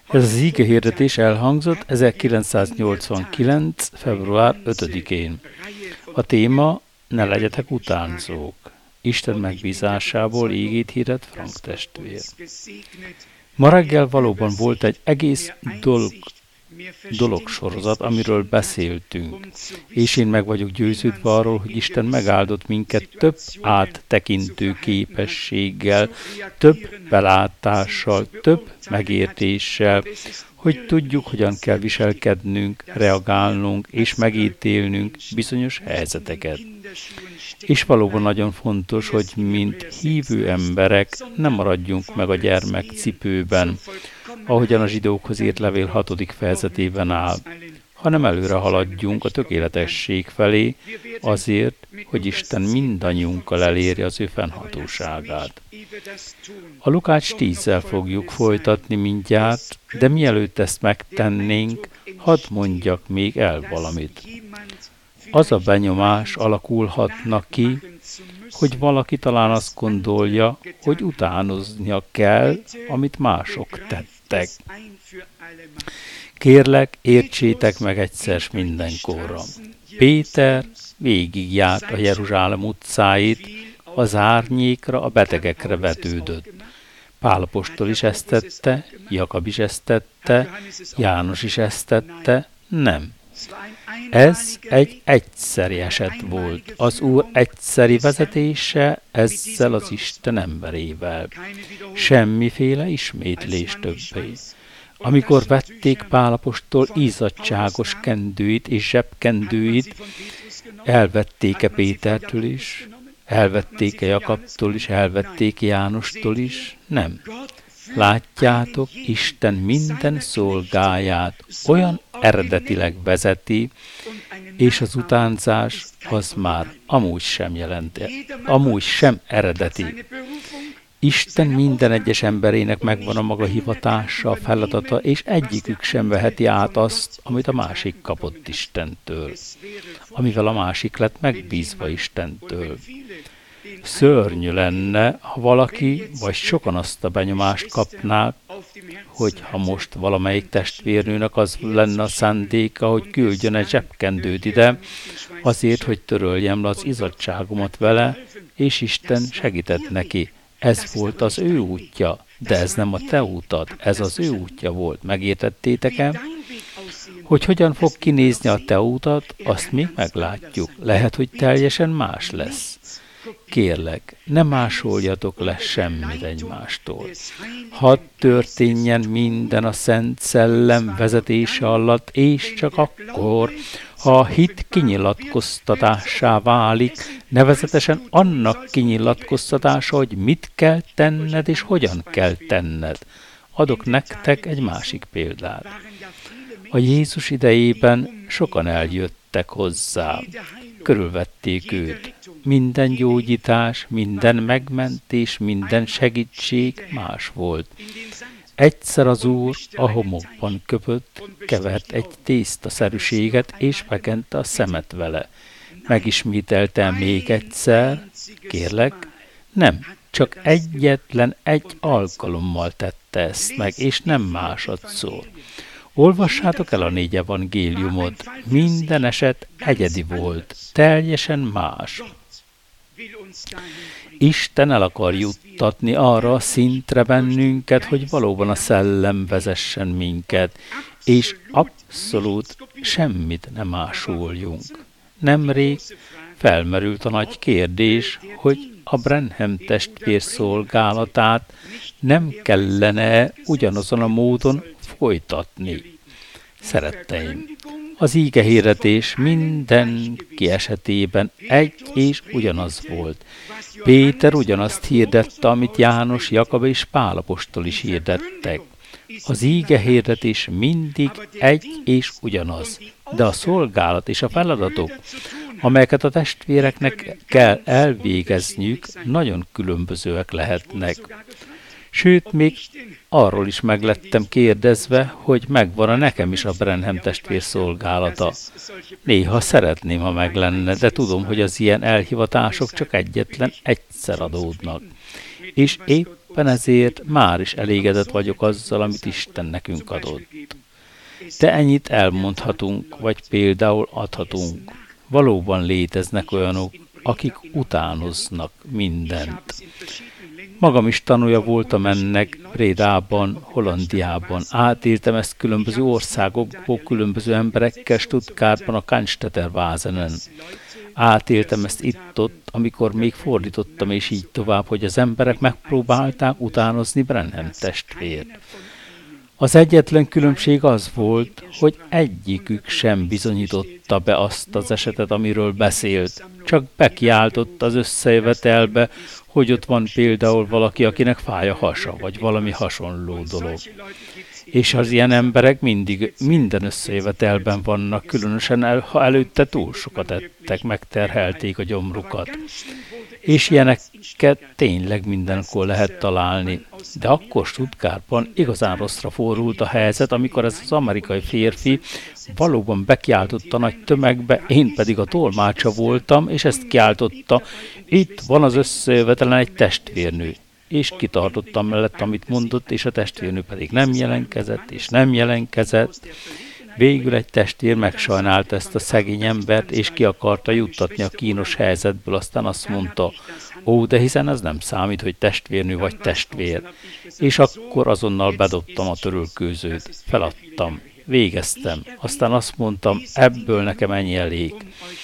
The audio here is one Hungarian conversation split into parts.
Ez az ígehirdetés elhangzott 1989. február 5-én. A téma: ne legyetek utánzók. Isten megbízásából ígét hirdet Frank testvér. Ma reggel valóban volt egy egész dologsorozat, amiről beszéltünk, és én meg vagyok győződve arról, hogy Isten megáldott minket több áttekintő képességgel, több belátással, több megértéssel, hogy tudjuk, hogyan kell viselkednünk, reagálnunk és megítélnünk bizonyos helyzeteket. És valóban nagyon fontos, hogy mint hívő emberek nem maradjunk meg a gyermekcipőben, ahogyan a zsidókhoz írt levél 6. fejezetében áll, hanem előre haladjunk a tökéletesség felé azért, hogy Isten mindannyiunkkal elérje az ő fennhatóságát. A Lukács 10-zel fogjuk folytatni mindjárt, de mielőtt ezt megtennénk, hadd mondjak még el valamit. Az a benyomás alakulhatna ki, hogy valaki talán azt gondolja, hogy utánoznia kell, amit mások tettek. Kérlek, értsétek meg egyszer mindenkorra. Péter végigjárt a Jeruzsálem utcáit, az árnyékra, a betegekre vetődött. Pál apostol is ezt tette, Jakab is ezt tette, János is ezt tette, nem. Ez egy egyszeri eset volt. Az Úr egyszeri vezetése ezzel az Isten emberével. Semmiféle ismétlés többé. Amikor vették Pál apostol izzadságos kendőit és zsebkendőit, elvették-e Pétertől is, elvették-e Jakabtól is, elvették Jánostól is? Nem. Látjátok, Isten minden szolgáját olyan eredetileg vezeti, és az utánzás az már amúgy sem eredeti. Isten minden egyes emberének megvan a maga hivatása, a feladata, és egyikük sem veheti át azt, amit a másik kapott Istentől, amivel a másik lett megbízva Istentől. Szörnyű lenne, ha valaki vagy sokan azt a benyomást kapnák, hogy ha most valamelyik testvérnőnek az lenne a szándéka, hogy küldjön egy zsebkendőt ide, azért, hogy töröljem le az izzadságomat vele, és Isten segített neki. Ez volt az ő útja, de ez nem a te útad, ez az ő útja volt. Megértettétek-e? Hogy hogyan fog kinézni a te útad, azt még meglátjuk. Lehet, hogy teljesen más lesz. Kérlek, ne másoljatok le semmit egymástól. Hadd történjen minden a Szent Szellem vezetése alatt, és csak akkor, ha a hit kinyilatkoztatássá válik, nevezetesen annak kinyilatkoztatása, hogy mit kell tenned és hogyan kell tenned. Adok nektek egy másik példát. A Jézus idejében sokan eljöttek hozzá, körülvették őt. Minden gyógyítás, minden megmentés, minden segítség más volt. Egyszer az Úr a homokban köpött, kevert egy tésztaszerűséget, és megente a szemet vele. Megismételte még egyszer, kérlek, nem, csak egyetlen egy alkalommal tette ezt meg, és nem másodszor. Olvassátok el a 4 evangéliumot, minden eset egyedi volt, teljesen más. Isten el akar juttatni arra a szintre bennünket, hogy valóban a szellem vezessen minket, és abszolút semmit nem másoljunk. Nemrég felmerült a nagy kérdés, hogy a Branham testvér szolgálatát nem kellene ugyanazon a módon folytatni. Szeretteim, az ígehirdetés mindenki esetében egy és ugyanaz volt. Péter ugyanazt hirdette, amit János, Jakab és Pál apostol is hirdettek. Az ígehirdetés mindig egy és ugyanaz, de a szolgálat és a feladatok, amelyeket a testvéreknek kell elvégezniük, nagyon különbözőek lehetnek. Sőt, még arról is meglettem kérdezve, hogy megvan-e nekem is a Branham testvér szolgálata. Néha szeretném, ha meg lenne, de tudom, hogy az ilyen elhivatások csak egyetlen egyszer adódnak. És épp éppen ezért már is elégedett vagyok azzal, amit Isten nekünk adott. De ennyit elmondhatunk, vagy például adhatunk. Valóban léteznek olyanok, akik utánoznak mindent. Magam is tanúja voltam ennek Brédában, Hollandiában. Átéltem ezt különböző országokból, különböző emberekkel, Stuttgartban, a Cannstetter Vasenen. Átéltem ezt itt-ott, amikor még fordítottam, és így tovább, hogy az emberek megpróbálták utánozni Branham testvért. Az egyetlen különbség az volt, hogy egyikük sem bizonyította be azt az esetet, amiről beszélt. Csak bekiáltott az összejövetelbe, hogy ott van például valaki, akinek fáj a hasa, vagy valami hasonló dolog. És az ilyen emberek mindig minden összejövetelben vannak, különösen ha előtte túl sokat ettek, megterhelték a gyomrukat. És ilyeneket tényleg mindenkor lehet találni. De akkor Stuttgartban igazán rosszra fordult a helyzet, amikor ez az amerikai férfi valóban bekiáltotta nagy tömegbe, én pedig a tolmácsa voltam, és ezt kiáltotta, itt van az összejövetelen egy testvérnő. És kitartottam mellett, amit mondott, és a testvérnő pedig nem jelentkezett, és nem jelentkezett. Végül egy testvér megsajnálta ezt a szegény embert, és ki akarta juttatni a kínos helyzetből, aztán azt mondta, ó, de hiszen ez nem számít, hogy testvérnő vagy testvér. És akkor azonnal bedobtam a törölkőzőt, feladtam, végeztem, aztán azt mondtam, ebből nekem ennyi elég.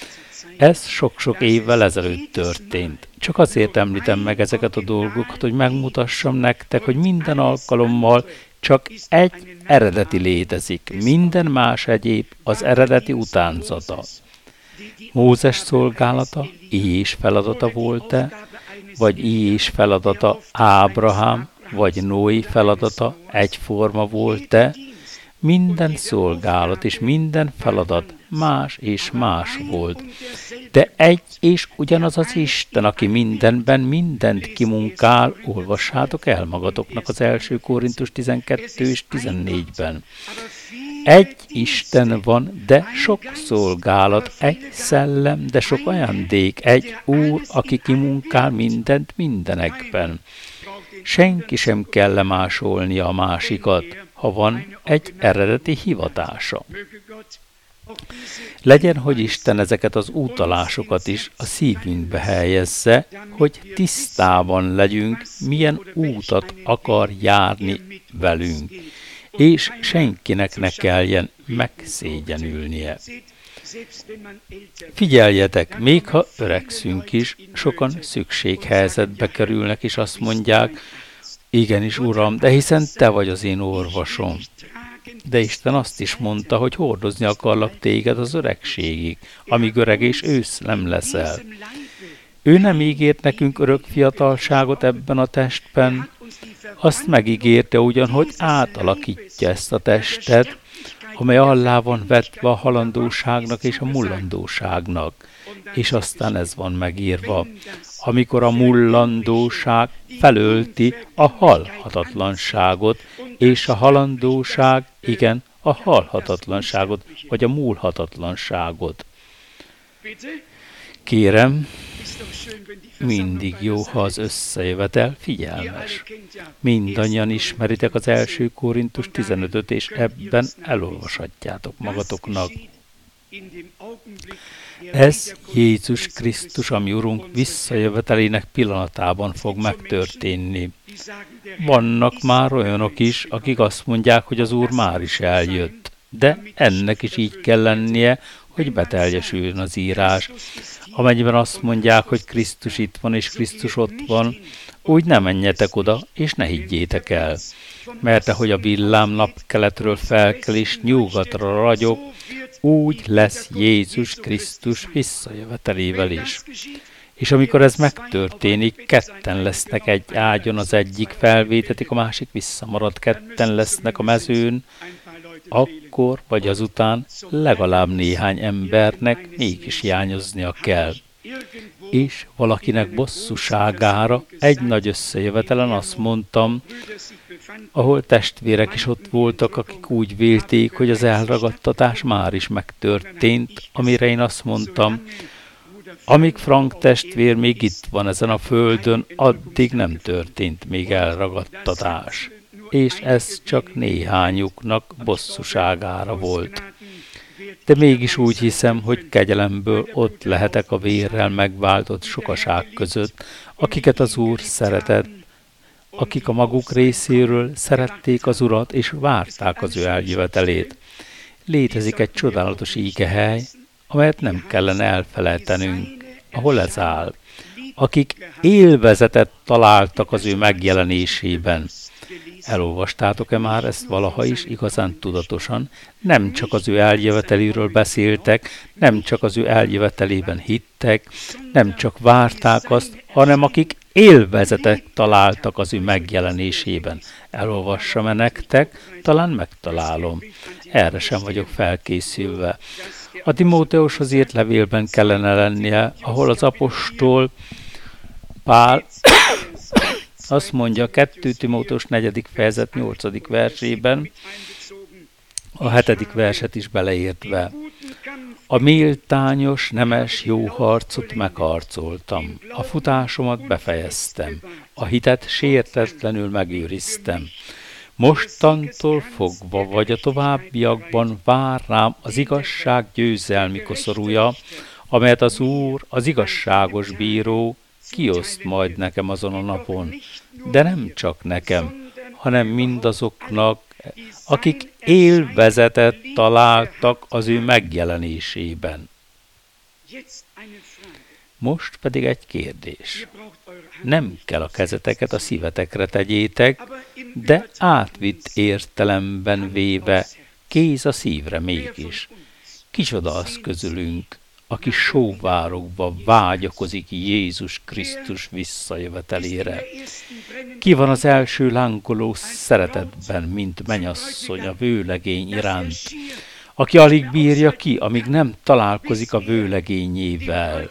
Ez sok-sok évvel ezelőtt történt. Csak azért említem meg ezeket a dolgokat, hogy megmutassam nektek, hogy minden alkalommal csak egy eredeti létezik, minden más egyéb az eredeti utánzata. Mózes szolgálata így is feladata volt-e, vagy így is feladata Ábrahám, vagy Noé feladata egyforma volt-e? Minden szolgálat és minden feladat más és más volt. De egy és ugyanaz az Isten, aki mindenben mindent kimunkál, olvassátok el magatoknak az 1. Korintus 12 és 14-ben. Egy Isten van, de sok szolgálat, egy szellem, de sok ajándék, egy Úr, aki kimunkál mindent mindenekben. Senki sem kell lemásolnia a másikat, ha van egy eredeti hivatása. Legyen, hogy Isten ezeket az utalásokat is a szívünkbe helyezze, hogy tisztában legyünk, milyen útat akar járni velünk, és senkinek ne kelljen megszégyenülnie. Figyeljetek, még ha öregszünk is, sokan szükséghelyzetbe kerülnek, és azt mondják, igenis, Uram, de hiszen Te vagy az én orvosom. De Isten azt is mondta, hogy hordozni akarlak téged az öregségig, amíg öreg és ősz nem leszel. Ő nem ígért nekünk örök fiatalságot ebben a testben, azt megígérte ugyan, hogy átalakítja ezt a testet, amely alá van vetve a halandóságnak és a mullandóságnak. És aztán ez van megírva, amikor a mullandóság felölti a halhatatlanságot, és a halandóság, igen, a halhatatlanságot, vagy a múlhatatlanságot. Kérem, mindig jó, ha az összejövetel figyelmes. Mindannyian ismeritek az 1. Korintus 15-öt, és ebben elolvashatjátok magatoknak. Ez Jézus Krisztus, ami Urunk visszajövetelének pillanatában fog megtörténni. Vannak már olyanok is, akik azt mondják, hogy az Úr már is eljött, de ennek is így kell lennie, hogy beteljesüljön az írás. Amennyiben azt mondják, hogy Krisztus itt van és Krisztus ott van, úgy ne menjetek oda, és ne higgyétek el. Mert ahogy a villám napkeletről felkel és nyugatra ragyog, úgy lesz Jézus Krisztus visszajövetelével is. És amikor ez megtörténik, ketten lesznek egy ágyon, az egyik felvétetik, a másik visszamarad, ketten lesznek a mezőn, akkor vagy azután legalább néhány embernek mégis hiányoznia kell. És valakinek bosszúságára egy nagy összejövetelen azt mondtam, ahol testvérek is ott voltak, akik úgy vélték, hogy az elragadtatás már is megtörtént, amire én azt mondtam, Amíg Frank testvér még itt van ezen a földön, addig nem történt még elragadtatás. És ez csak néhányuknak bosszúságára volt. De mégis úgy hiszem, hogy kegyelemből ott lehetek a vérrel megváltott sokaság között, akiket az Úr szeretett, akik a maguk részéről szerették az Urat és várták az ő eljövetelét. Létezik egy csodálatos ígehely, amelyet nem kellene elfelejtenünk, ahol ez áll. Akik élvezetet találtak az ő megjelenésében. Elolvastátok-e már ezt valaha is igazán tudatosan? Nem csak az ő eljöveteléről beszéltek, nem csak az ő eljövetelében hittek, nem csak várták azt, hanem akik élvezetet találtak az ő megjelenésében. Elolvassam-e nektek? Talán megtalálom. Erre sem vagyok felkészülve. A Timóteushoz írt levélben kellene lennie, ahol az apostol Pál azt mondja 2 Timóteus 4. fejezet 8. versében, a 7. verset is beleértve. A méltányos, nemes, jó harcot megharcoltam, a futásomat befejeztem, a hitet sértetlenül megőriztem. Mostantól fogva vagy a továbbiakban vár rám az igazság győzelmi koszorúja, amelyet az Úr, az igazságos bíró, kioszt majd nekem azon a napon, de nem csak nekem, hanem mindazoknak, akik élvezetet találtak az ő megjelenésében. Most pedig egy kérdés. Nem kell a kezeteket a szívetekre tegyétek, de átvitt értelemben véve kéz a szívre mégis. Kicsoda az közülünk, aki sóvárogva vágyakozik Jézus Krisztus visszajövetelére. Ki van az első lánkoló szeretetben, mint mennyasszony a vőlegény iránt, aki alig bírja ki, amíg nem találkozik a vőlegényével.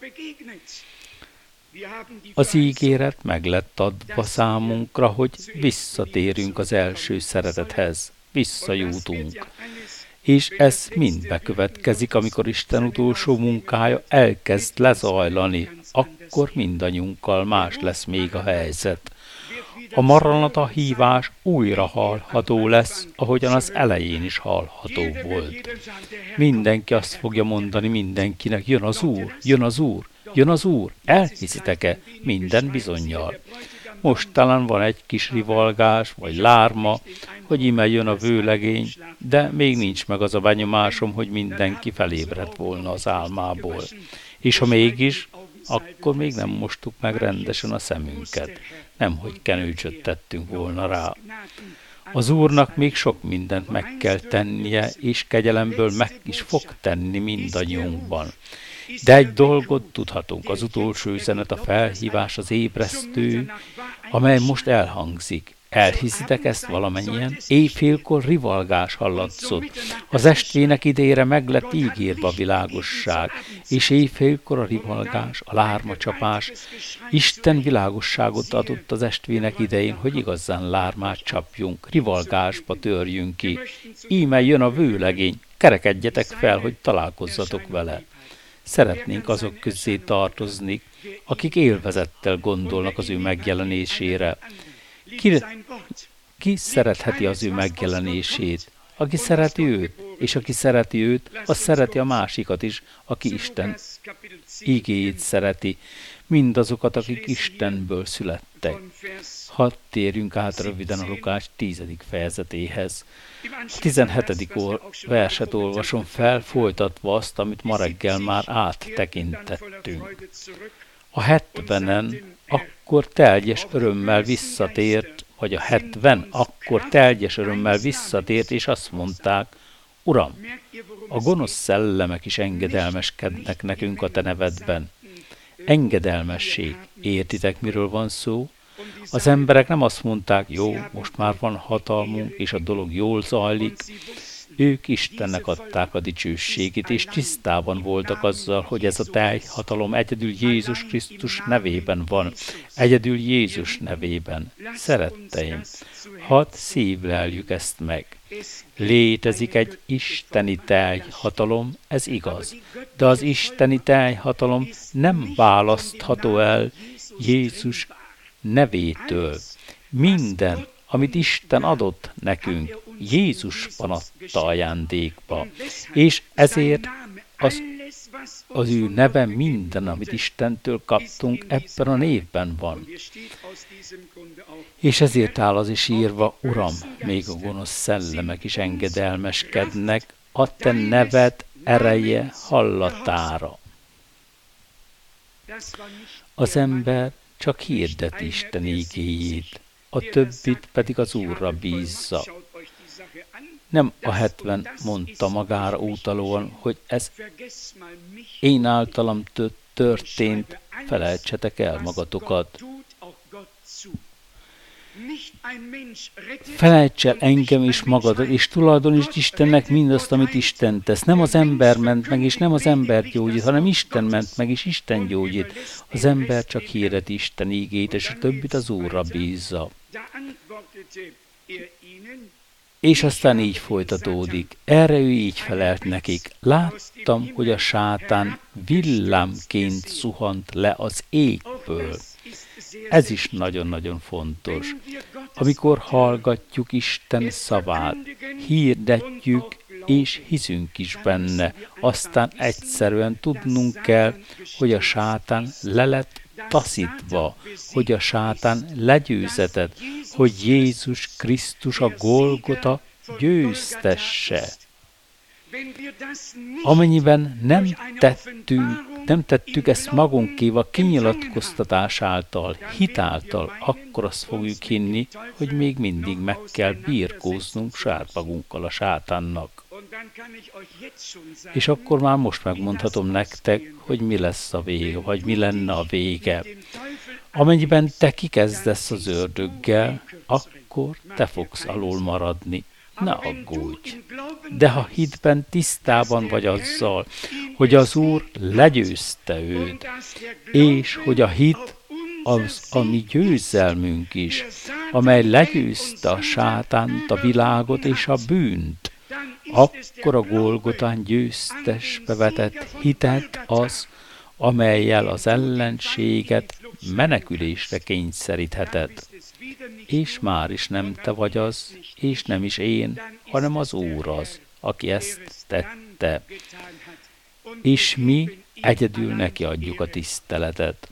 Az ígéret meg lett adva számunkra, hogy visszatérünk az első szeretethez, visszajutunk. És ez mind bekövetkezik, amikor Isten utolsó munkája elkezd lezajlani, akkor mindannyiunkkal más lesz még a helyzet. A maranata hívás újra hallható lesz, ahogyan az elején is hallható volt. Mindenki azt fogja mondani mindenkinek, jön az Úr, jön az Úr, jön az Úr, elhiszitek-e? Minden bizonnyal. Most talán van egy kis rivalgás, vagy lárma, hogy íme jön a vőlegény, de még nincs meg az a benyomásom, hogy mindenki felébredt volna az álmából. És ha mégis, akkor még nem mostuk meg rendesen a szemünket. Nemhogy kenőcsöt tettünk volna rá. Az Úrnak még sok mindent meg kell tennie, és kegyelemből meg is fog tenni mindannyiunkban. De egy dolgot tudhatunk, az utolsó üzenet, a felhívás, az ébresztő, amely most elhangzik. Elhiszitek ezt valamennyien? Éjfélkor rivalgás hallatszott. Az estvének idejére meg lett ígérve a világosság, és éjfélkor a rivalgás, a lármacsapás. Isten világosságot adott az estvének idején, hogy igazán lármát csapjunk, rivalgásba törjünk ki. Íme jön a vőlegény, kerekedjetek fel, hogy találkozzatok vele. Szeretnénk azok közé tartozni, akik élvezettel gondolnak az ő megjelenésére. Ki szeretheti az ő megjelenését? Aki szereti őt, és aki szereti őt, az szereti a másikat is, aki Isten igéjét szereti, mindazokat, akik Istenből születtek. Hadd térjünk át röviden a Lukács 10. fejezetéhez. A 17. verset olvasom fel, folytatva azt, amit ma reggel már áttekintettünk. A 70-en akkor teljes örömmel visszatért, vagy a 70 akkor teljes örömmel visszatért, és azt mondták, Uram, a gonosz szellemek is engedelmeskednek nekünk a te nevedben. Engedelmesség. Értitek, miről van szó? Az emberek nem azt mondták, jó, most már van hatalmunk, és a dolog jól zajlik. Ők Istennek adták a dicsőségét, és tisztában voltak azzal, hogy ez a teljhatalom egyedül Jézus Krisztus nevében van. Egyedül Jézus nevében. Szeretteim, hadd szívleljük ezt meg. Létezik egy isteni teljhatalom, ez igaz, de az isteni teljhatalom nem választható el Jézus nevétől. Minden, amit Isten adott nekünk, Jézusban adta ajándékba, és ezért az ő neve minden, amit Istentől kaptunk, ebben a névben van. És ezért áll az is írva, Uram, még a gonosz szellemek is engedelmeskednek, a te neved ereje hallatára. Az ember csak hirdeti Isten igéjét, a többit pedig az Úrra bízza. Nem a 70 mondta magára utalóan, hogy ez én általam történt, felejtsetek el magatokat. Felejts el engem is magadat, és tulajdonítsd Istennek mindazt, amit Isten tesz. Nem az ember ment meg, és nem az ember gyógyít, hanem Isten ment meg, és Isten gyógyít. Az ember csak hirdeti Isten ígét, és a többit az Úrra bízza. És aztán így folytatódik. Erre ő így felelt nekik. Láttam, hogy a sátán villámként zuhant le az égből. Ez is nagyon-nagyon fontos. Amikor hallgatjuk Isten szavát, hirdetjük és hiszünk is benne, aztán egyszerűen tudnunk kell, hogy a sátán le lett taszítva, hogy a sátán legyőzetett, hogy Jézus Krisztus a Golgota győztesse. Amennyiben nem tettük ezt magunkéval kinyilatkoztatás által, hitáltal, akkor azt fogjuk hinni, hogy még mindig meg kell birkóznunk saját magunkkal a sátánnak. És akkor már most megmondhatom nektek, hogy mi lesz a vége, vagy mi lenne a vége. Amennyiben te kikezdesz az ördöggel, akkor te fogsz alul maradni. Ne aggódj! De ha hitben tisztában vagy azzal, hogy az Úr legyőzte őt, és hogy a hit az a mi győzelmünk is, amely legyőzte a sátánt, a világot és a bűnt, akkor a Golgotán győztesbe vetett hitet az, amellyel az ellenséget menekülésre kényszeríthetett. És már is nem te vagy az, és nem is én, hanem az Úr az, aki ezt tette. És mi egyedül neki adjuk a tiszteletet.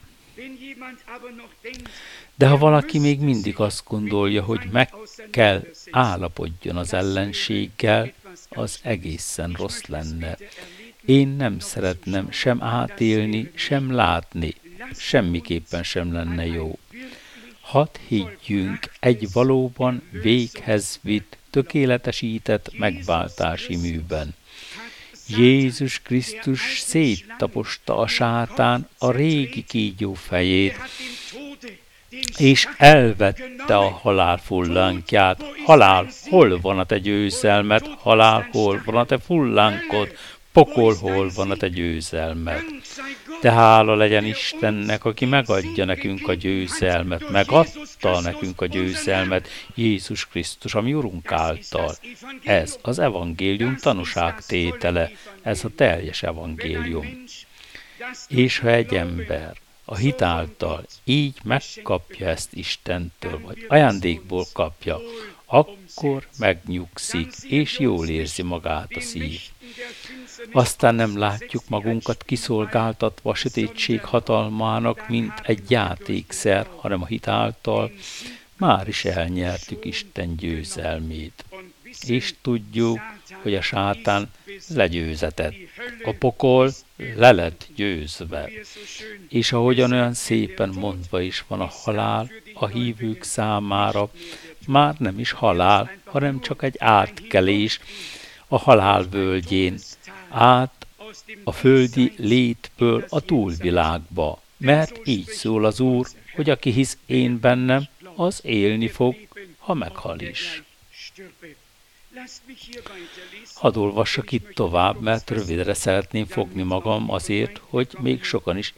De ha valaki még mindig azt gondolja, hogy meg kell állapodjon az ellenséggel, az egészen rossz lenne. Én nem szeretnem sem átélni, sem látni. Semmiképpen sem lenne jó. Hadd higgyünk egy valóban véghez vitt, tökéletesített megváltási műben. Jézus Krisztus széttaposta a sátán a régi kígyó fejét, és elvette a halál fullánkját. Halál, hol van a te győzelmed? Halál, hol van a te fullánkod? Pokol, hol van a te győzelmed? De hála legyen Istennek, aki megadja nekünk a győzelmet, megadta nekünk a győzelmet Jézus Krisztus, ami Urunk által. Ez az evangélium tanúságtétele, ez a teljes evangélium. És ha egy ember a hit által így megkapja ezt Istentől, vagy ajándékból kapja, akkor megnyugszik, és jól érzi magát a szív. Aztán nem látjuk magunkat kiszolgáltatva a sötétség hatalmának, mint egy játékszer, hanem a hit által már is elnyertük Isten győzelmét. És tudjuk, hogy a sátán legyőzetett. A pokol le lett győzve. És ahogyan olyan szépen mondva is van, a halál a hívők számára már nem is halál, hanem csak egy átkelés a halál völgyén, át a földi létből a túlvilágba. Mert így szól az Úr, hogy aki hisz én bennem, az élni fog, ha meghal is. Hadd olvassak itt tovább, mert rövidre szeretném fogni magam azért, hogy még sokan is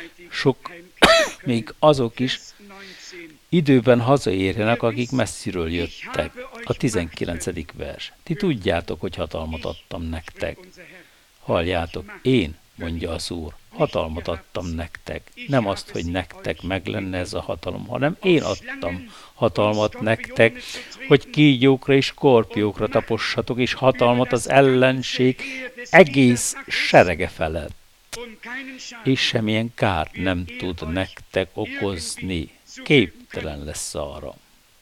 még azok is időben hazaérjenek, akik messziről jöttek. A 19. vers. Ti tudjátok, hogy hatalmat adtam nektek. Halljátok, én, mondja az Úr, hatalmat adtam nektek. Nem azt, hogy nektek meg lenne ez a hatalom, hanem én adtam hatalmat nektek, hogy kígyókra és skorpiókra tapossatok, és hatalmat az ellenség egész serege felett. És semmilyen kárt nem tud nektek okozni. Képtelen lesz arra.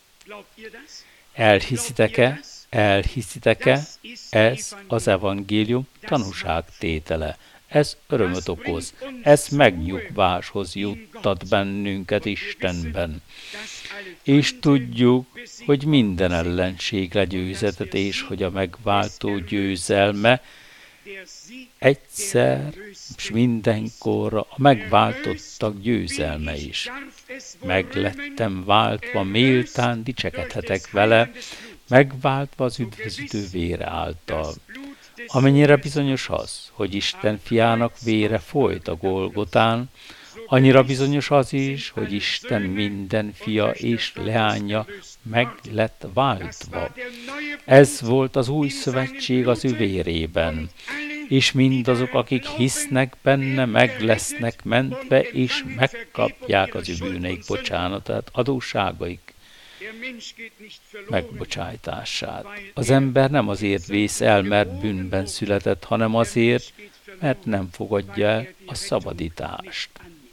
Elhiszitek-e? Elhiszitek-e? Ez az evangélium tanúságtétele. Ez örömöt okoz. Ez megnyugváshoz juttat bennünket Istenben. És tudjuk, hogy minden ellenség legyőzhetett, és hogy a megváltó győzelme egyszer és mindenkorra a megváltottak győzelme is. Meglettem váltva, méltán dicsekedhetek vele, megváltva az üdvözítő vére által. Amennyire bizonyos az, hogy Isten fiának vére folyt a Golgotán, annyira bizonyos az is, hogy Isten minden fia és leánya meg lett váltva. Ez volt az új szövetség az ő vérében, és mindazok, akik hisznek benne, meg lesznek mentve, és megkapják az ő bűneik bocsánatát, adósságaik megbocsájtását. Az ember nem azért vész el, mert bűnben született, hanem azért, mert nem fogadja el a szabadítást.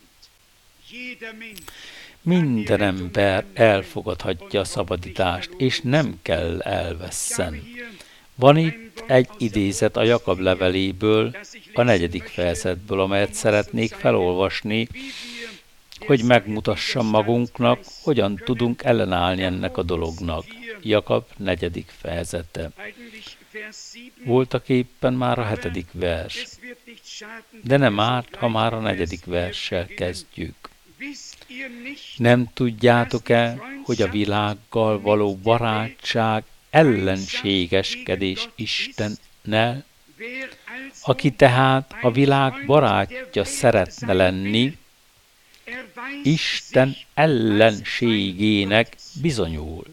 Minden ember elfogadhatja a szabadítást, és nem kell elvesszen. Van itt egy idézet a Jakab leveléből, a 4. fejezetből, amelyet szeretnék felolvasni, hogy megmutassam magunknak, hogyan tudunk ellenállni ennek a dolognak. Jakab 4. fejezete. Voltak éppen már a 7. vers, de nem árt, ha már a 4. verssel kezdjük. Nem tudjátok-e, hogy a világgal való barátság ellenségeskedés Istennel? Aki tehát a világ barátja szeretne lenni, Isten ellenségének bizonyul.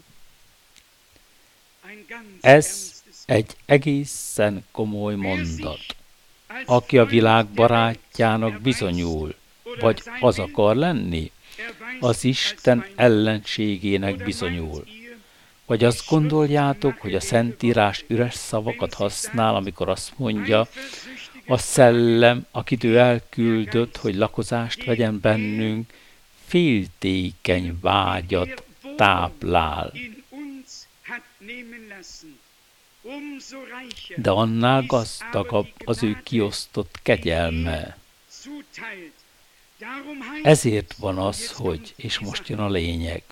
Ez egy egészen komoly mondat. Aki a világ barátjának bizonyul, vagy az akar lenni, az Isten ellenségének bizonyul. Vagy azt gondoljátok, hogy a Szentírás üres szavakat használ, amikor azt mondja, a szellem, akit ő elküldött, hogy lakozást vegyen bennünk, féltékeny vágyat táplál. De annál gazdagabb az ő kiosztott kegyelme. Ezért van az, hogy, és most jön a lényeg,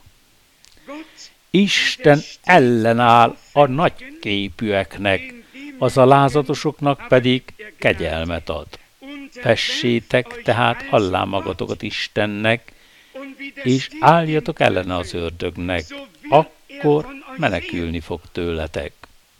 Isten ellenáll a nagyképűeknek, az alázatosoknak pedig kegyelmet ad. Vessétek tehát allá magatokat Istennek, és álljatok ellene az ördögnek, akkor menekülni fog tőletek.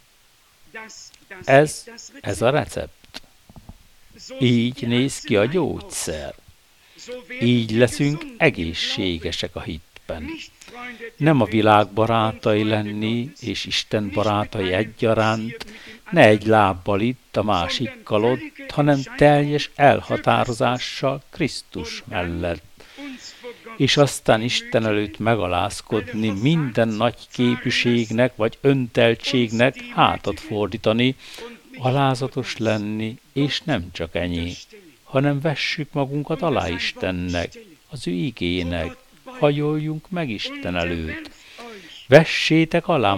Ez a recept. Így néz ki a gyógyszer. Így leszünk egészségesek a hitben. Nem a világ barátai lenni, és Isten barátai egyaránt, ne egy lábbal itt, a másikkal ott, hanem teljes elhatározással Krisztus mellett. És aztán Isten előtt megalázkodni, minden nagy képűségnek vagy önteltségnek hátat fordítani, alázatos lenni, és nem csak ennyi, hanem vessük magunkat alá Istennek, az ő igének, hajoljunk meg Isten előtt. Vessétek alá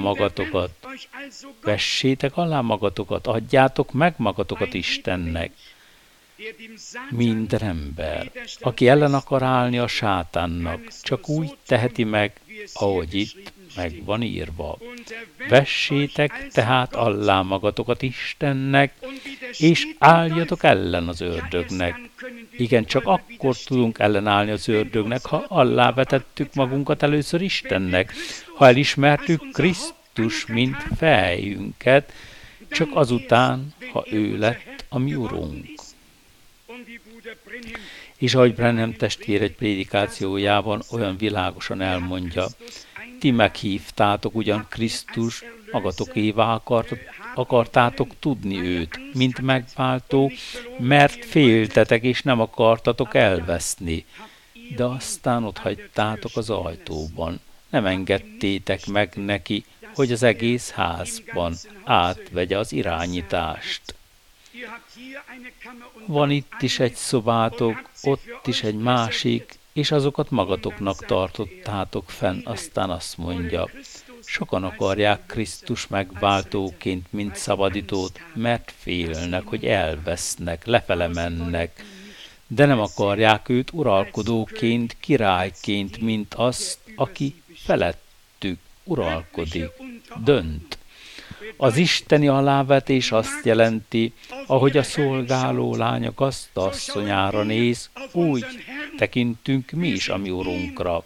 magatokat, adjátok meg magatokat Istennek. Minden ember, aki ellen akar állni a sátánnak, csak úgy teheti meg, ahogy itt meg van írva. Vessétek tehát alá magatokat Istennek, és álljatok ellen az ördögnek. Igen, csak akkor tudunk ellenállni az ördögnek, ha alávetettük magunkat először Istennek, ha elismertük Krisztus, mint fejünket, csak azután, ha ő lett a mi Urunk. És ahogy Branham testvér egy prédikációjában olyan világosan elmondja, ti meghívtátok ugyan Krisztus, magatokévá akartátok tudni őt, mint megváltó, mert féltetek és nem akartatok elveszni, de aztán ott hagytátok az ajtóban. Nem engedtétek meg neki, hogy az egész házban átvegye az irányítást. Van itt is egy szobátok, ott is egy másik, és azokat magatoknak tartottátok fenn, aztán azt mondja, sokan akarják Krisztus megváltóként, mint szabadítót, mert félnek, hogy elvesznek, lefele mennek, de nem akarják őt uralkodóként, királyként, mint azt, aki felettük uralkodik, dönt. Az isteni alávetés azt jelenti, ahogy a szolgáló lány a gazdasszonyára néz, úgy tekintünk mi is a mi Urunkra.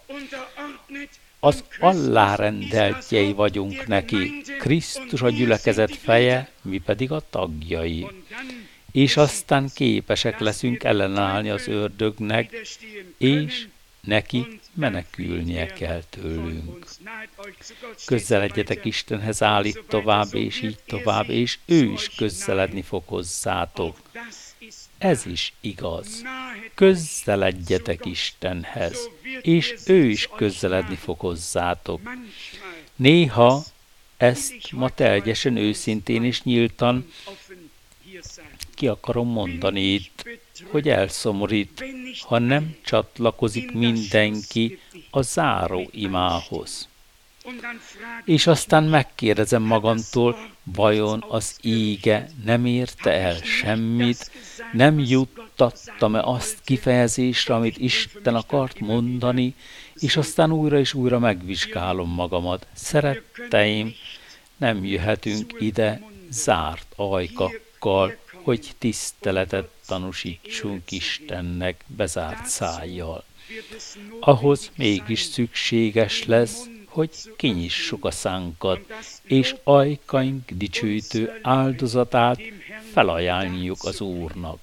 Az alárendeltjei vagyunk neki, Krisztus a gyülekezet feje, mi pedig a tagjai. És aztán képesek leszünk ellenállni az ördögnek, és neki menekülnie kell tőlünk. Közeledjetek Istenhez, állít tovább, és így tovább, és ő is közeledni fog hozzátok. Ez is igaz. Közeledjetek Istenhez, és ő is közeledni fog hozzátok. Néha ezt ma teljesen őszintén és nyíltan ki akarom mondani itt, hogy elszomorít, ha nem csatlakozik mindenki a záró imához. És aztán megkérdezem magamtól, vajon az íge nem érte el semmit, nem juttatta-e azt kifejezésre, amit Isten akart mondani, és aztán újra és újra megvizsgálom magamat. Szeretteim, nem jöhetünk ide zárt ajkakkal, hogy tiszteletet tanúsítsunk Istennek bezárt szájjal. Ahhoz mégis szükséges lesz, hogy kinyissuk a szánkat, és ajkaink dicsőítő áldozatát felajánljuk az Úrnak.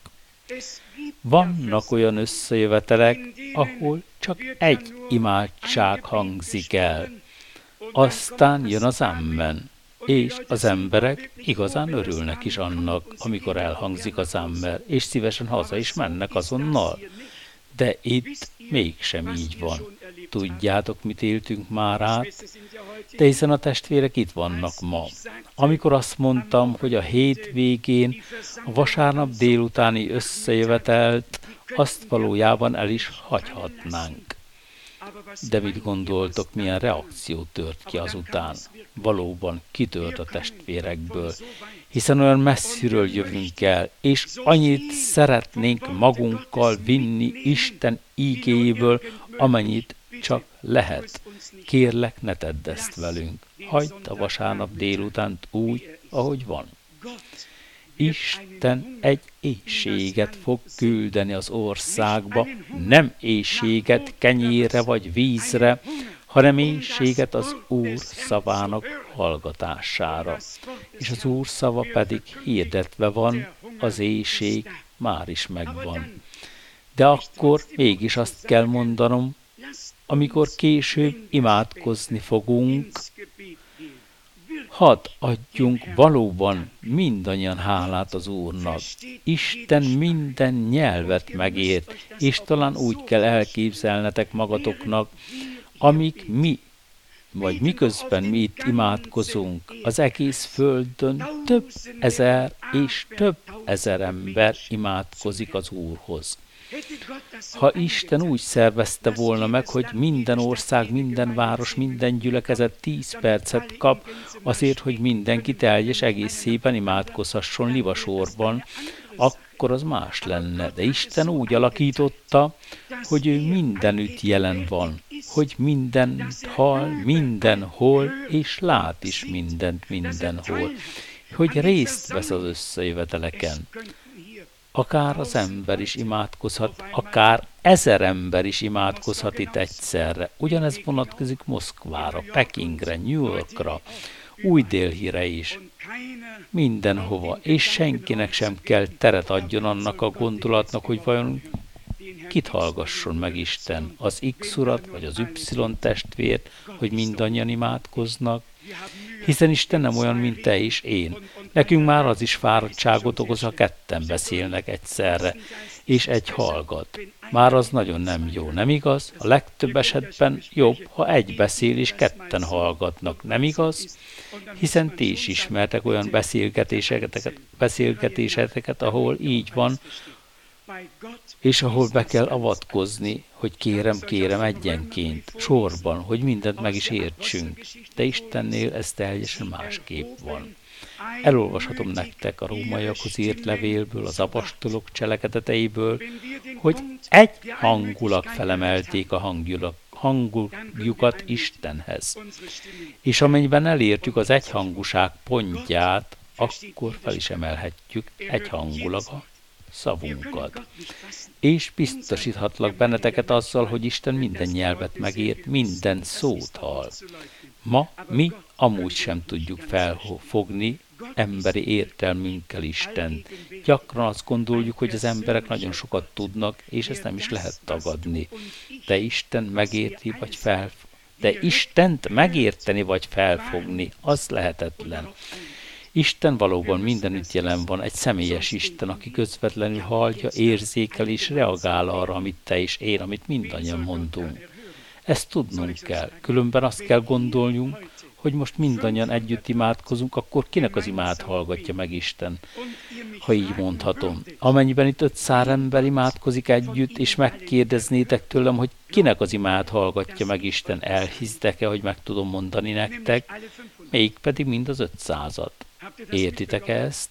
Vannak olyan összejövetelek, ahol csak egy imádság hangzik el. Aztán jön az amen, és az emberek igazán örülnek is annak, amikor elhangzik az amen, és szívesen haza is mennek azonnal. De itt mégsem így van. Tudjátok, mit éltünk már át? De hiszen a testvérek itt vannak ma. Amikor azt mondtam, hogy a hétvégén, a vasárnap délutáni összejövetelt, azt valójában el is hagyhatnánk. De mit gondoltok, milyen reakció tört ki azután? Valóban kitört a testvérekből, hiszen olyan messziről jövünk el, és annyit szeretnénk magunkkal vinni Isten ígéjéből, amennyit csak lehet. Kérlek, ne tedd ezt velünk. Hagyd a vasárnap délutánt úgy, ahogy van. Isten egy éhséget fog küldeni az országba, nem éhséget kenyérre vagy vízre, hanem éhséget az Úr szavának hallgatására. És az Úr szava pedig hirdetve van, az éhség már is megvan. De akkor mégis azt kell mondanom, amikor később imádkozni fogunk, hadd adjunk valóban mindannyian hálát az Úrnak. Isten minden nyelvet megért, és talán úgy kell elképzelnetek magatoknak, amíg mi, vagy miközben mi itt imádkozunk, az egész földön több ezer és több ezer ember imádkozik az Úrhoz. Ha Isten úgy szervezte volna meg, hogy minden ország, minden város, minden gyülekezet 10 percet kap, azért, hogy mindenki teljes egészében imádkozhasson livasorban, akkor az más lenne. De Isten úgy alakította, hogy ő mindenütt jelen van, hogy mindent hall, mindenhol, és lát is mindent mindenhol, hogy részt vesz az összejöveteleken. Akár az ember is imádkozhat, akár 1000 ember is imádkozhat itt egyszerre. Ugyanez vonatkozik Moszkvára, Pekingre, New Yorkra, új délhíre is. Mindenhova, és senkinek sem kell teret adjon annak a gondolatnak, hogy vajon kit hallgasson meg Isten, az X urat, vagy az Y testvért, hogy mindannyian imádkoznak, hiszen Isten nem olyan, mint te és én. Nekünk már az is fáradtságot okoz, ha ketten beszélnek egyszerre, és egy hallgat. Már az nagyon nem jó, nem igaz? A legtöbb esetben jobb, ha egy beszél, és ketten hallgatnak, nem igaz? Hiszen ti is ismertek olyan beszélgetéseteket, ahol így van, és ahol be kell avatkozni, hogy kérem egyenként, sorban, hogy mindent meg is értsünk. De Istennél ez teljesen másképp van. Elolvashatom nektek a rómaiakhoz írt levélből, az apostolok cselekedeteiből, hogy egy hangulag felemelték a hangjukat Istenhez. És amennyiben elértük az egyhangúság pontját, akkor fel is emelhetjük egyhangulag a szavunkat. És biztosíthatlak benneteket azzal, hogy Isten minden nyelvet megért, minden szót hall. Ma mi amúgy sem tudjuk felfogni emberi értelmünkkel Istent. Gyakran azt gondoljuk, hogy az emberek nagyon sokat tudnak, és ezt nem is lehet tagadni. De Isten megérti, de Istent megérteni vagy felfogni, az lehetetlen. Isten valóban mindenütt jelen van, egy személyes Isten, aki közvetlenül hallja, érzékel és reagál arra, amit te és én, amit mindannyian mondunk. Ezt tudnunk kell, különben azt kell gondolnunk, hogy most mindannyian együtt imádkozunk, akkor kinek az imát hallgatja meg Isten, ha így mondhatom. Amennyiben itt 500 ember imádkozik együtt, és megkérdeznétek tőlem, hogy kinek az imát hallgatja meg Isten, elhisztek-e, hogy meg tudom mondani nektek, mégpedig mind az 500-at. Értitek ezt?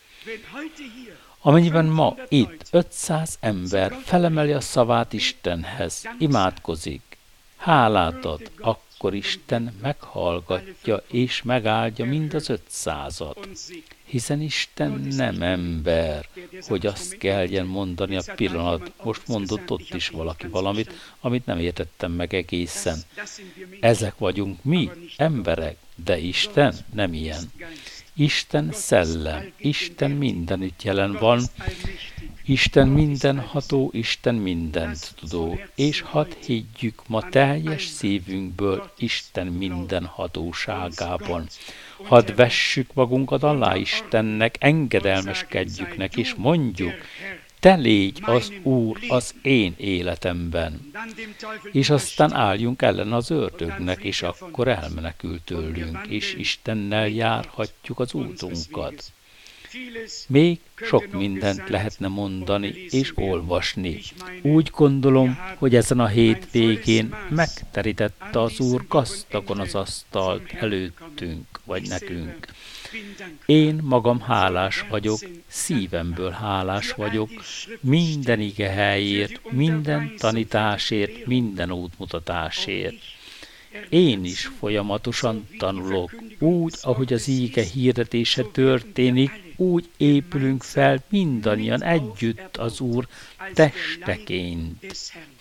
Amennyiben ma itt 500 ember felemeli a szavát Istenhez, imádkozik, hálát ad, akkor Isten meghallgatja és megáldja mind az 500-at. Hiszen Isten nem ember, hogy azt kelljen mondani a pillanat. Most mondott ott is valaki valamit, amit nem értettem meg egészen. Ezek vagyunk mi, emberek, de Isten nem ilyen. Isten szellem, Isten mindenütt jelen van, Isten mindenható, Isten mindent tudó, és hadd higgyük ma teljes szívünkből Isten mindenhatóságában. Hadd vessük magunkat alá Istennek, engedelmeskedjük neki, és mondjuk, te légy az Úr az én életemben. És aztán álljunk ellen az ördögnek, és akkor elmenekül tőlünk, és Istennel járhatjuk az útunkat. Még sok mindent lehetne mondani és olvasni. Úgy gondolom, hogy ezen a hétvégén megterítette az Úr gazdagon az asztalt előttünk, vagy nekünk. Én magam hálás vagyok, szívemből hálás vagyok, minden igehelyért, minden tanításért, minden útmutatásért. Én is folyamatosan tanulok, úgy, ahogy az íge hirdetése történik, úgy épülünk fel mindannyian együtt az Úr testeként.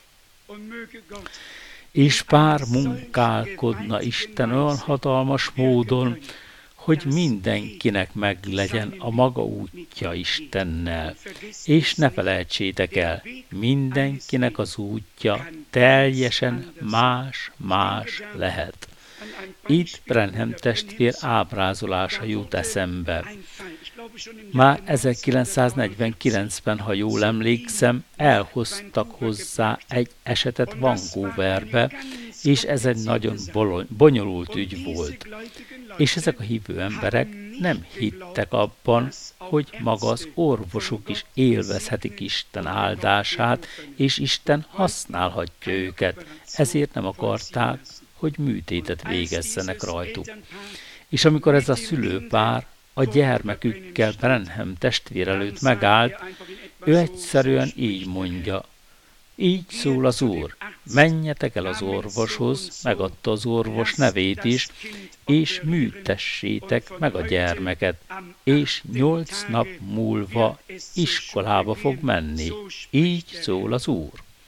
És bár munkálkodna Isten olyan hatalmas módon, hogy mindenkinek meglegyen a maga útja Istennel. És ne felejtsétek el, mindenkinek az útja teljesen más lehet. Itt Branham testvér ábrázolása jut eszembe. Már 1949-ben, ha jól emlékszem, elhoztak hozzá egy esetet Vancouverbe, és ez egy nagyon bonyolult ügy volt. És ezek a hívő emberek nem hittek abban, hogy maga az orvosuk is élvezhetik Isten áldását, és Isten használhatja őket. Ezért nem akarták, hogy műtétet végezzenek rajtuk. És amikor ez a szülőpár a gyermekükkel Branham testvér előtt megállt, ő egyszerűen így mondja, így szól az Úr, menjetek el az orvoshoz, megadta az orvos nevét is, és műtessétek meg a gyermeket, és 8 nap múlva iskolába fog menni. Így szól az Úr.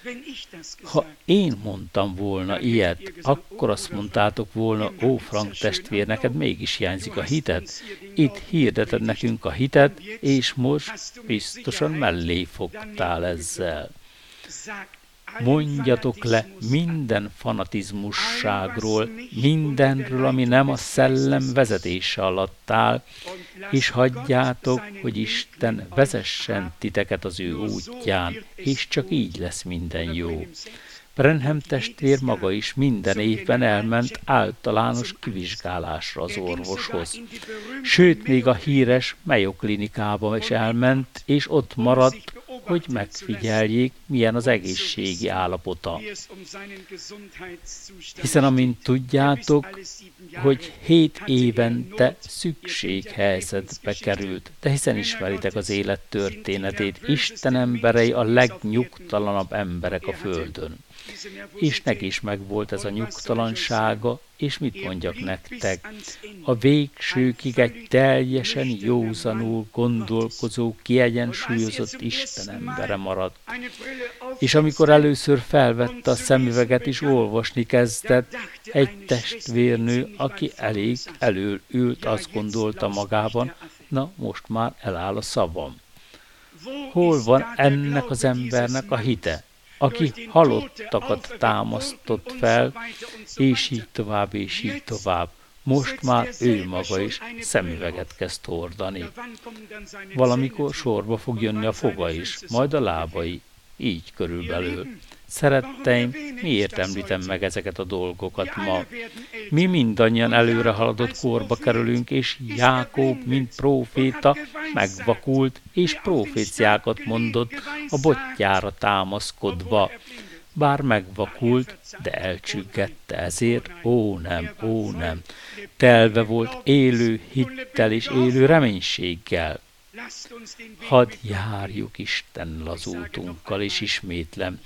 Ha én mondtam volna ilyet, akkor azt mondtátok volna, ó, Frank testvér, neked mégis hiányzik a hited. Itt hirdeted nekünk a hitet, és most biztosan mellé fogtál ezzel. Mondjatok le minden fanatizmusságról, mindenről, ami nem a szellem vezetése alatt áll, és hagyjátok, hogy Isten vezessen titeket az ő útján, és csak így lesz minden jó. Branham testvér maga is minden évben elment általános kivizsgálásra az orvoshoz. Sőt, még a híres Mayo klinikába is elment, és ott maradt, hogy megfigyeljék, milyen az egészségi állapota. Hiszen amint tudjátok, hogy 7 évente szükséghelyzetbe került, de hiszen ismeritek az élet történetét, Isten emberei a legnyugtalanabb emberek a földön. És neki is megvolt ez a nyugtalansága, és mit mondjak nektek? A végsőkig egy teljesen józanul gondolkozó, kiegyensúlyozott Isten embere maradt. És amikor először felvette a szemüveget és olvasni kezdett, egy testvérnő, aki elég elől ült, azt gondolta magában, na most már eláll a szavam. Hol van ennek az embernek a hite, aki halottakat támasztott fel, és így tovább, és így tovább. Most már ő maga is szemüveget kezd hordani. Valamikor sorba fog jönni a foga is, majd a lábai, így körülbelül. Szeretteim, miért említem meg ezeket a dolgokat ma? Mi mindannyian előre haladott korba kerülünk, és Jákob, mint próféta, megvakult, és proféciákat mondott a botjára támaszkodva. Bár megvakult, de elcsüggette ezért, ó nem, telve volt élő hittel és élő reménységgel. Hadd járjuk Istennel az útunkkal, és ismétlem,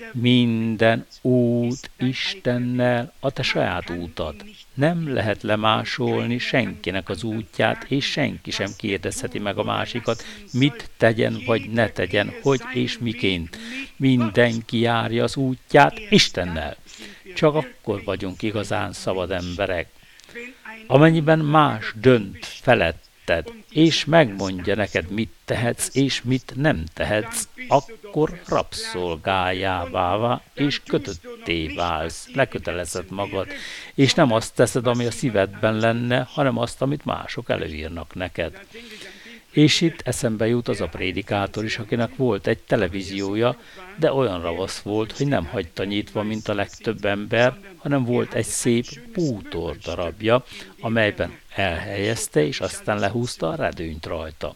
minden út Istennel a te saját útad. Nem lehet lemásolni senkinek az útját, és senki sem kérdezheti meg a másikat, mit tegyen vagy ne tegyen, hogy és miként. Mindenki járja az útját Istennel. Csak akkor vagyunk igazán szabad emberek. Amennyiben más dönt felett, és megmondja neked, mit tehetsz, és mit nem tehetsz, akkor rabszolgájává és kötötté válsz, lekötelezed magad, és nem azt teszed, ami a szívedben lenne, hanem azt, amit mások előírnak neked. És itt eszembe jut az a prédikátor is, akinek volt egy televíziója, de olyan ravasz volt, hogy nem hagyta nyitva, mint a legtöbb ember, hanem volt egy szép bútor darabja, amelyben elhelyezte, és aztán lehúzta a redőnyt rajta.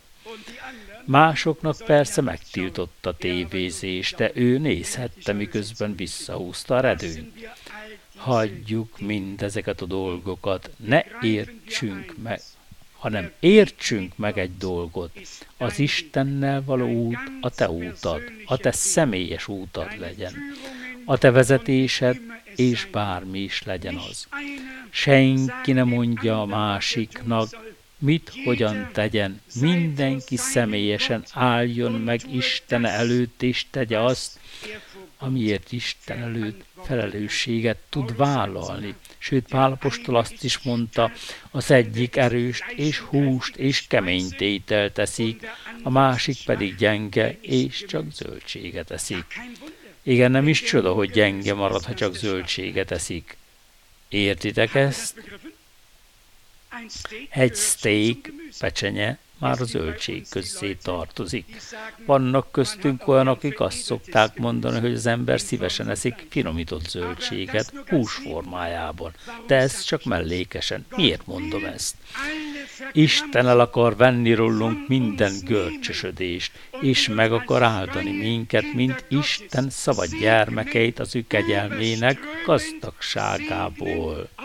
Másoknak persze megtiltotta a tévézést, de ő nézhette, miközben visszahúzta a redőnyt. Hagyjuk mindezeket a dolgokat, ne értsünk meg, hanem értsünk meg egy dolgot. Az Istennel való út a te útad, a te személyes útad legyen. A te vezetésed, és bármi is legyen az. Senki ne mondja a másiknak, mit, hogyan tegyen. Mindenki személyesen álljon meg Isten előtt, és tegye azt, amiért Isten előtt felelősséget tud vállalni. Sőt, Pál apostol azt is mondta, az egyik erőst és húst és kemény tételt eszik, a másik pedig gyenge és csak zöldséget eszik. Igen, nem is csoda, hogy gyenge marad, ha csak zöldséget eszik. Értitek ezt? Egy steak, pecsenye már a zöldség közé tartozik. Vannak köztünk olyanok, akik azt szokták mondani, hogy az ember szívesen eszik finomított zöldséget hús formájában, de ez csak mellékesen. Miért mondom ezt? Isten el akar venni rólunk minden görcsösödést, és meg akar áldani minket, mint Isten szabad gyermekeit az ő kegyelmének gazdagságából.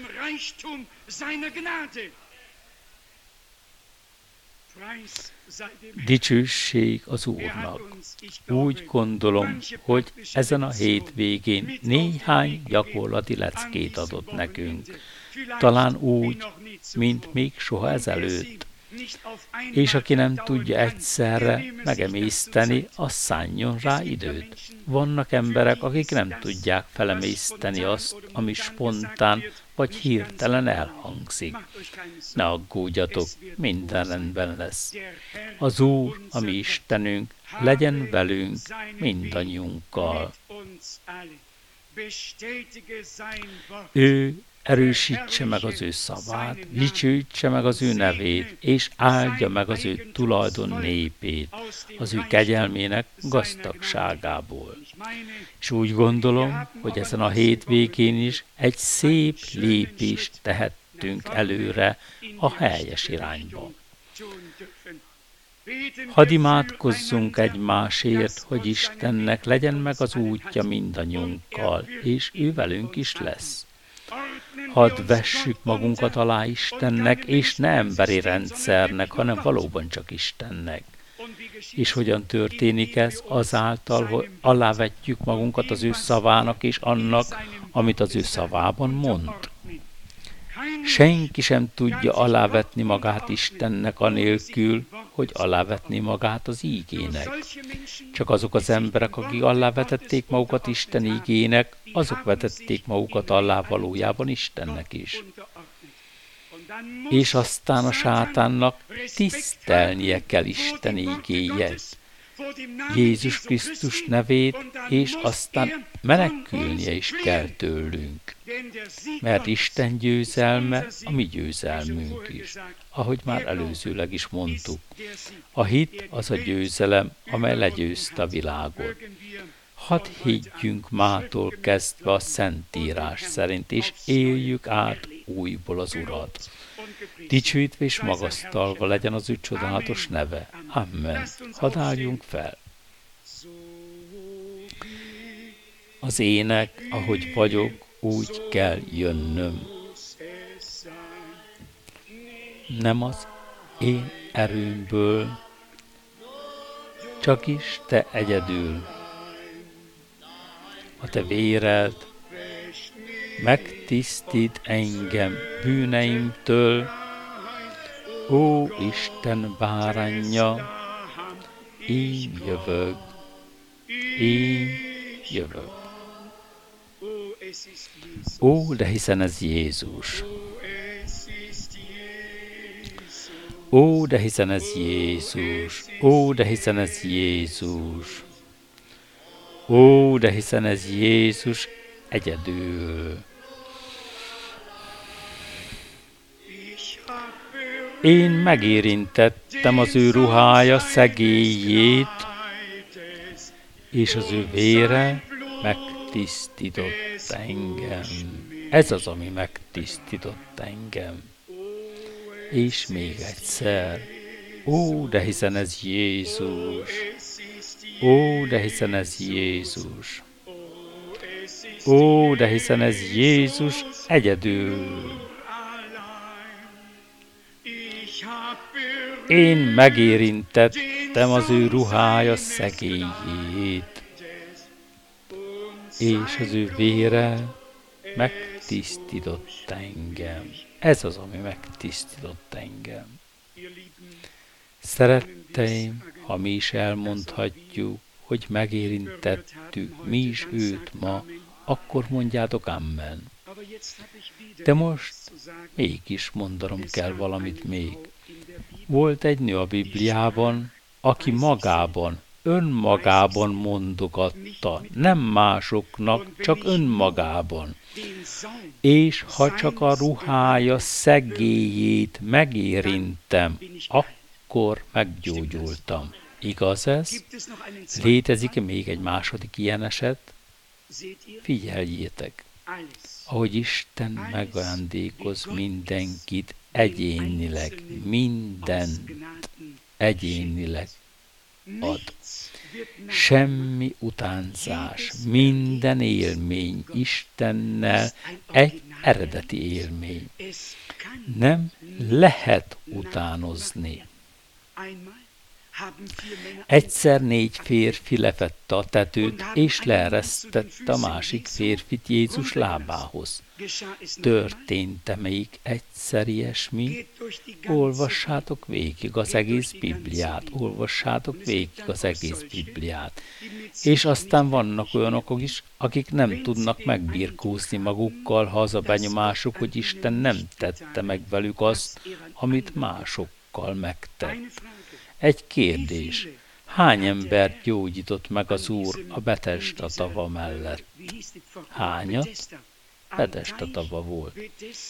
Dicsőség az Úrnak. Úgy gondolom, hogy ezen a hétvégén néhány gyakorlati leckét adott nekünk. Talán úgy, mint még soha ezelőtt. És aki nem tudja egyszerre megemészteni, az szánjon rá időt. Vannak emberek, akik nem tudják felemészteni azt, ami spontán vagy hirtelen elhangzik. Ne aggódjatok, minden rendben lesz. Az Úr, a mi Istenünk, legyen velünk mindannyiunkkal. Ő erősítse meg az ő szavát, dicsőítse meg az ő nevét, és áldja meg az ő tulajdon népét, az ő kegyelmének gazdagságából. És úgy gondolom, hogy ezen a hétvégén is egy szép lépést tehettünk előre a helyes irányba. Hadd imádkozzunk egymásért, hogy Istennek legyen meg az útja mindannyiunkkal, és ő velünk is lesz. Hadd vessük magunkat alá Istennek, és ne emberi rendszernek, hanem valóban csak Istennek. És hogyan történik ez? Azáltal, hogy alávetjük magunkat az ő szavának és annak, amit az ő szavában mond. Senki sem tudja alávetni magát Istennek anélkül, hogy alávetni magát az ígének. Csak azok az emberek, akik alávetették magukat Isten ígének, azok vetették magukat alá valójában Istennek is. És aztán a sátánnak tisztelnie kell Isten ígéjét, Jézus Krisztus nevét, és aztán menekülnie is kell tőlünk. Mert Isten győzelme a mi győzelmünk is, ahogy már előzőleg is mondtuk. A hit az a győzelem, amely legyőzte a világot. Hadd higgyünk mától kezdve a Szentírás szerint, és éljük át újból az Urat. Dicsőítve és magasztalva legyen az ő csodálatos neve. Amen. Hadd álljunk fel. Az ének, ahogy vagyok, úgy kell jönnöm. Nem az én erőmből, csak is te egyedül. A te véred megtisztít engem bűneimtől, ó Isten báránja, én jövök, én jövök. Ó, de hiszen ez Jézus. Ó, de hiszen ez Jézus. Ó, de hiszen ez Jézus. Ó, de hiszen ez Jézus egyedül. Én megérintettem az ő ruhája szegélyét, és az ő vére megtisztított engem. Ez az, ami megtisztított engem. És még egyszer. Ó, de hiszen ez Jézus. Ó, de hiszen ez Jézus. Ó, de hiszen ez Jézus egyedül. Én megérintettem az ő ruhája szegélyét, és az ő vére megtisztított engem. Ez az, ami megtisztított engem. Szeretteim, ha mi is elmondhatjuk, hogy megérintettük mi is őt ma, akkor mondjátok amen. De most mégis mondanom kell valamit még. Volt egy nő a Bibliában, aki önmagában mondogatta, nem másoknak, csak önmagában. És ha csak a ruhája szegélyét megérintem, akkor meggyógyultam. Igaz ez? Létezik-e még egy második ilyen eset? Figyeljétek, ahogy Isten megajándékoz mindenkit egyénileg, mindent egyénileg ad. Semmi utánzás, minden élmény Istennel egy eredeti élmény. Nem lehet utánozni. Egyszer 4 férfi lefette a tetőt, és leeresztette a másik férfit Jézus lábához. Történt-e még egyszer ilyesmi? Olvassátok végig az egész Bibliát, olvassátok végig az egész Bibliát. És aztán vannak olyanok is, akik nem tudnak megbirkózni magukkal, ha az a benyomásuk, hogy Isten nem tette meg velük azt, amit másokkal megtett. Egy kérdés. Hány embert gyógyított meg az Úr a Betesda tava mellett? Hányat? Betesda tava volt.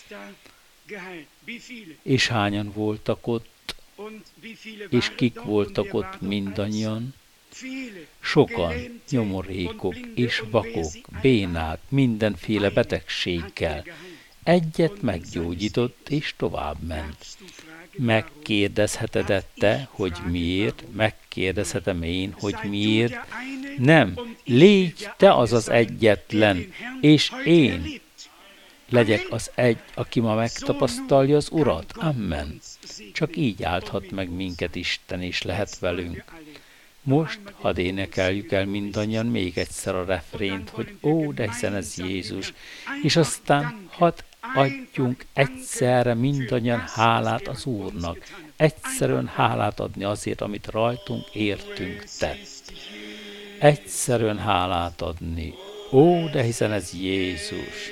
És hányan voltak ott? És kik voltak ott mindannyian? Sokan, nyomorékok és vakok, bénák, mindenféle betegséggel. Egyet meggyógyított, és tovább ment. Megkérdezheted te, hogy miért? Megkérdezhetem én, hogy miért? Nem, légy te az az egyetlen, és én legyek az egy, aki ma megtapasztalja az Urat. Amen. Csak így álthat meg minket Isten, és lehet velünk. Most hadd énekeljük el mindannyian még egyszer a refrént, hogy ó, de hiszen ez Jézus, és aztán hadd adjunk egyszerre mindannyian hálát az Úrnak. Egyszerűen hálát adni azért, amit rajtunk értünk tett. Egyszerűen hálát adni. Ó, de hiszen ez Jézus.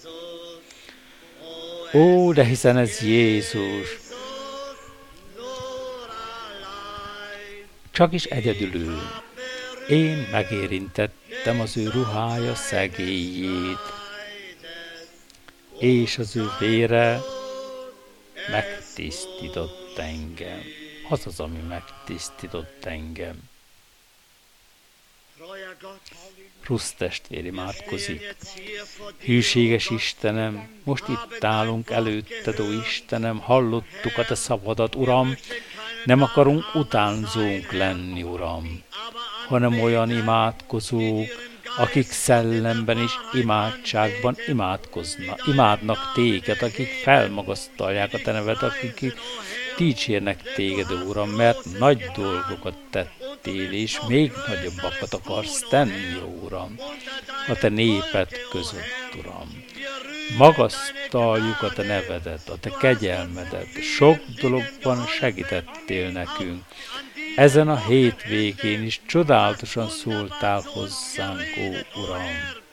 Ó, de hiszen ez Jézus. Csak is egyedül ő. Én megérintettem az ő ruhája szegélyét, és az ő vére megtisztított engem. Az az, ami megtisztított engem. Rusz testvér imádkozik. Hűséges Istenem, most itt állunk előtted, ó Istenem, hallottuk a te szavadat, Uram, nem akarunk utánzónk lenni, Uram, hanem olyan imádkozók, akik szellemben és imádságban imádnak téged, akik felmagasztalják a te neved, akik dicsérnek téged, Uram, mert nagy dolgokat tettél, és még nagyobbakat akarsz tenni, Uram, a te néped között, Uram. Magasztaljuk a te nevedet, a te kegyelmedet, sok dologban segítettél nekünk. Ezen a hétvégén is csodálatosan szóltál hozzánk, ó Uram.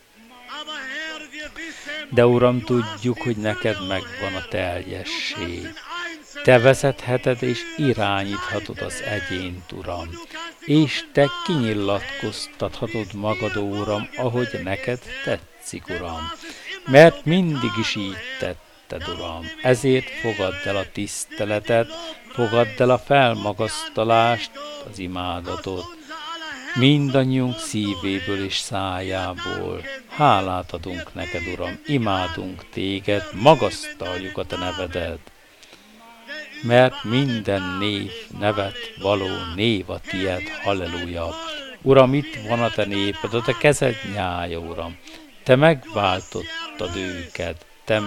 De Uram, tudjuk, hogy neked megvan a teljesség. Te vezetheted és irányíthatod az egyént, Uram, és te kinyilatkoztathatod magad, ó Uram, ahogy neked tetszik, Uram. Mert mindig is így tetted, Uram. Ezért fogadd el a tiszteletet, fogadd el a felmagasztalást, az imádatot, mindannyiunk szívéből és szájából. Hálát adunk neked, Uram, imádunk téged, magasztaljuk a te nevedet. Mert minden név, nevet való név a tied, halleluja. Uram, itt van a te néped, a te kezed nyája, Uram. Te megváltottad őket,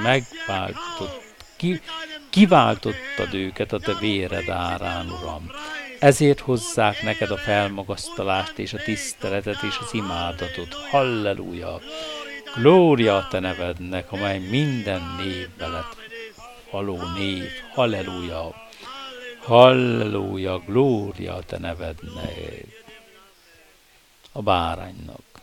kiváltottad őket a te véred árán, Uram. Ezért hozzák neked a felmagasztalást és a tiszteletet és az imádatot. Halleluja! Glória a te nevednek, amely minden név veled való név. Halleluja! Halleluja! Glória a te nevednek. A báránynak.